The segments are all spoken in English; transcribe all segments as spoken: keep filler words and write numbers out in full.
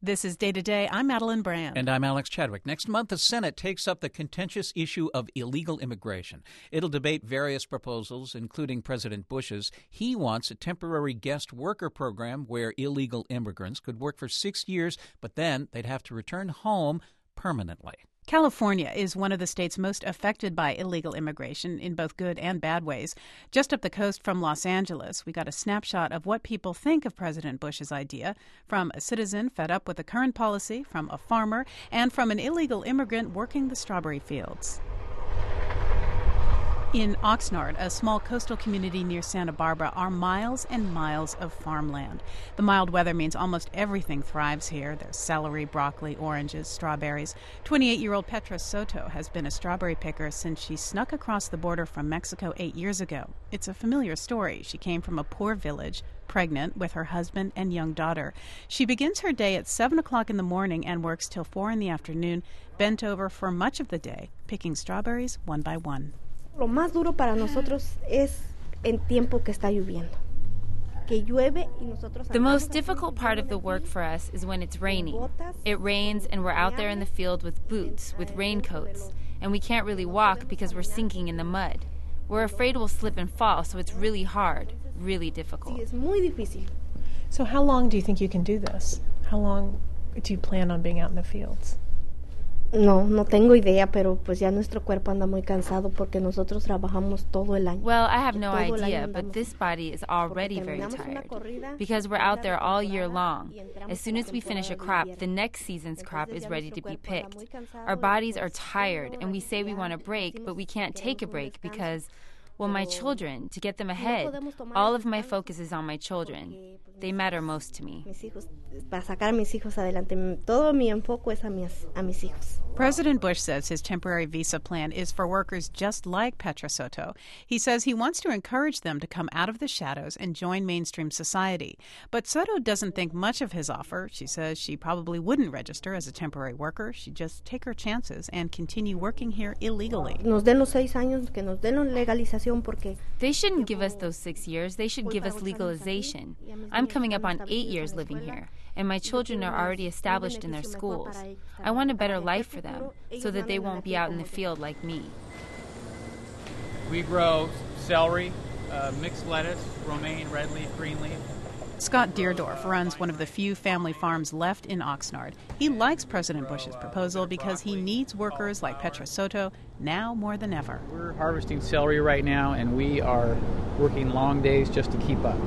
This is Day to Day. I'm Madeline Brand. And I'm Alex Chadwick. Next month, the Senate takes up the contentious issue of illegal immigration. It'll debate various proposals, including President Bush's. He wants a temporary guest worker program where illegal immigrants could work for six years, but then they'd have to return home permanently. California is one of the states most affected by illegal immigration in both good and bad ways. Just up the coast from Los Angeles, we got a snapshot of what people think of President Bush's idea, from a citizen fed up with the current policy, from a farmer, and from an illegal immigrant working the strawberry fields. In Oxnard, a small coastal community near Santa Barbara, are miles and miles of farmland. The mild weather means almost everything thrives here. There's celery, broccoli, oranges, strawberries. twenty-eight-year-old Petra Soto has been a strawberry picker since she snuck across the border from Mexico eight years ago. It's a familiar story. She came from a poor village, pregnant, with her husband and young daughter. She begins her day at seven o'clock in the morning and works till four in the afternoon, bent over for much of the day, picking strawberries one by one. Lo más duro para nosotros es el tiempo que está lloviendo. Que llueve y nosotros. The most difficult part of the work for us is when it's raining. It rains and we're out there in the field with boots, with raincoats, and we can't really walk because we're sinking in the mud. We're afraid we'll slip and fall, so it's really hard, really difficult. Sí, es muy difícil. So how long do you think you can do this? How long do you plan on being out in the fields? No, no tengo idea, pero pues ya nuestro cuerpo anda muy cansado porque nosotros trabajamos todo el año. Well, I have no idea, but this body is already very tired because we're out there all year long. As soon as we finish a crop, the next season's crop is ready to be picked. Our bodies are tired, and we say we want a break, but we can't take a break because, well, my children, to get them ahead. All of my focus is on my children. They matter most to me. Para sacar a mis hijos adelante, todo mi enfoque es a mis, a mis hijos. President Bush says his temporary visa plan is for workers just like Petra Soto. He says he wants to encourage them to come out of the shadows and join mainstream society. But Soto doesn't think much of his offer. She says she probably wouldn't register as a temporary worker. She'd just take her chances and continue working here illegally. Nos den los seis años, que nos den la legalización porque. They shouldn't give us those six years. They should give us legalization. I'm coming up on eight years living here, and my children are already established in their schools. I want a better life for them so that they won't be out in the field like me. We grow celery, uh, mixed lettuce, romaine, red leaf, green leaf. Scott Deerdorf runs one of the few family farms left in Oxnard. He likes President Bush's proposal because he needs workers like Petra Soto now more than ever. We're harvesting celery right now, and we are working long days just to keep up.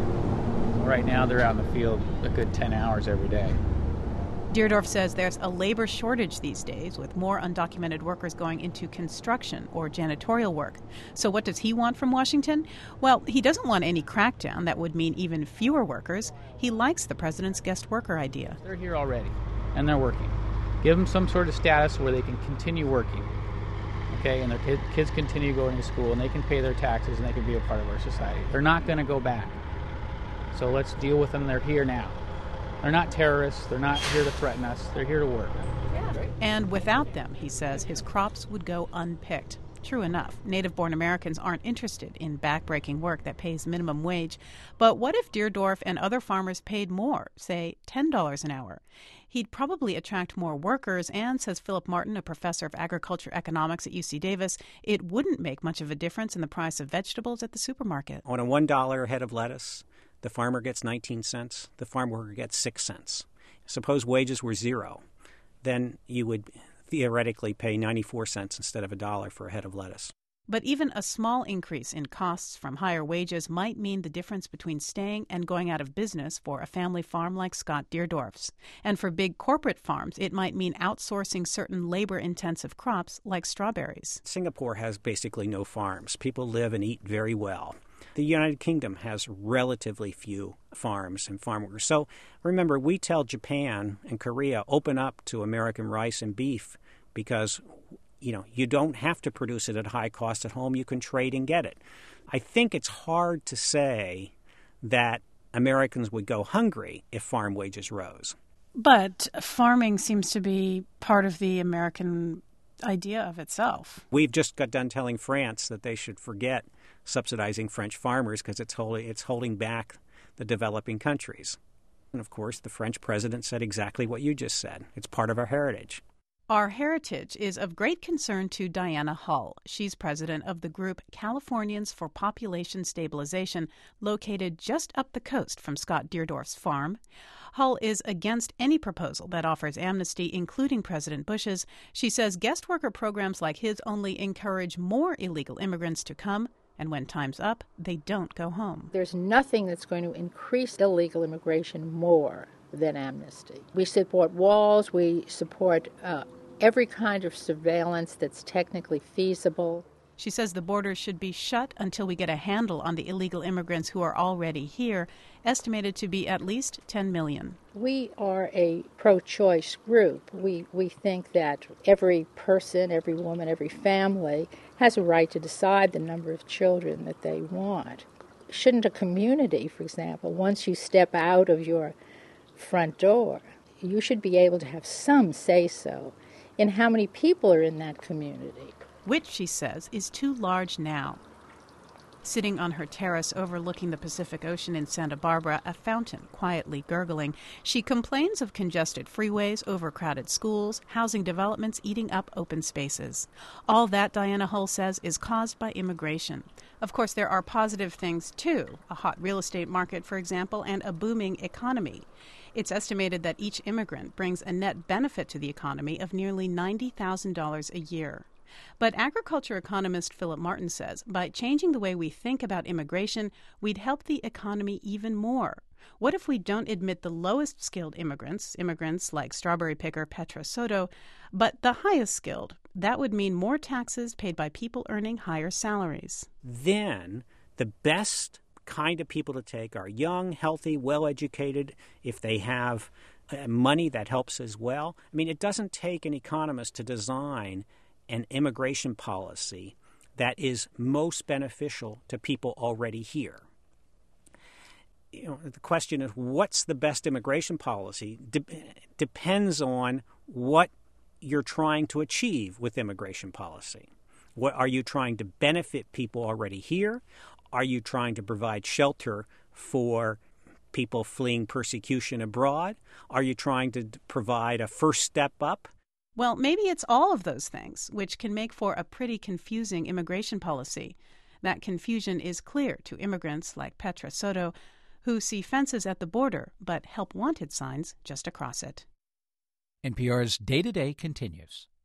Right now, they're out in the field a good ten hours every day. Deerdorf says there's a labor shortage these days, with more undocumented workers going into construction or janitorial work. So what does he want from Washington? Well, he doesn't want any crackdown. That would mean even fewer workers. He likes the president's guest worker idea. They're here already, and they're working. Give them some sort of status where they can continue working, okay, and their kid, kids continue going to school, and they can pay their taxes, and they can be a part of our society. They're not going to go back. So let's deal with them. They're here now. They're not terrorists. They're not here to threaten us. They're here to work. And without them, he says, his crops would go unpicked. True enough, native-born Americans aren't interested in backbreaking work that pays minimum wage. But what if Deerdorf and other farmers paid more, say ten dollars an hour? He'd probably attract more workers, and, says Philip Martin, a professor of agriculture economics at U C Davis, it wouldn't make much of a difference in the price of vegetables at the supermarket. On a one dollar head of lettuce, the farmer gets nineteen cents, the farm worker gets six cents. Suppose wages were zero, then you would theoretically pay ninety-four cents instead of a dollar for a head of lettuce. But even a small increase in costs from higher wages might mean the difference between staying and going out of business for a family farm like Scott Deerdorf's. And for big corporate farms, it might mean outsourcing certain labor-intensive crops like strawberries. Singapore has basically no farms. People live and eat very well. The United Kingdom has relatively few farms and farm workers. So remember, we tell Japan and Korea, open up to American rice and beef because, you know, you don't have to produce it at high cost at home. You can trade and get it. I think it's hard to say that Americans would go hungry if farm wages rose. But farming seems to be part of the American idea of itself. We've just got done telling France that they should forget subsidizing French farmers because it's holding, it's holding back the developing countries. And of course, the French president said exactly what you just said. It's part of our heritage. Our heritage is of great concern to Diana Hull. She's president of the group Californians for Population Stabilization, located just up the coast from Scott Deardorff's farm. Hull is against any proposal that offers amnesty, including President Bush's. She says guest worker programs like his only encourage more illegal immigrants to come, and when time's up, they don't go home. There's nothing that's going to increase illegal immigration more than amnesty. We support walls, we support uh, every kind of surveillance that's technically feasible. She says the borders should be shut until we get a handle on the illegal immigrants who are already here, estimated to be at least ten million. We are a pro-choice group. We, we think that every person, every woman, every family has a right to decide the number of children that they want. Shouldn't a community, for example, once you step out of your front door, you should be able to have some say-so in how many people are in that community. Which, she says, is too large now. Sitting on her terrace overlooking the Pacific Ocean in Santa Barbara, a fountain quietly gurgling, she complains of congested freeways, overcrowded schools, housing developments eating up open spaces. All that, Diana Hull says, is caused by immigration. Of course, there are positive things, too. A hot real estate market, for example, and a booming economy. It's estimated that each immigrant brings a net benefit to the economy of nearly ninety thousand dollars a year. But agriculture economist Philip Martin says by changing the way we think about immigration, we'd help the economy even more. What if we don't admit the lowest skilled immigrants, immigrants like strawberry picker Petra Soto, but the highest skilled? That would mean more taxes paid by people earning higher salaries. Then the best kind of people to take are young, healthy, well-educated. If they have uh, money, that helps as well. I mean, it doesn't take an economist to design an immigration policy that is most beneficial to people already here. You know, the question of what's the best immigration policy de- depends on what you're trying to achieve with immigration policy. What are you trying to benefit people already here? Are you trying to provide shelter for people fleeing persecution abroad? Are you trying to provide a first step up? Well, maybe it's all of those things, which can make for a pretty confusing immigration policy. That confusion is clear to immigrants like Petra Soto, who see fences at the border but help wanted signs just across it. N P R's Day to Day continues.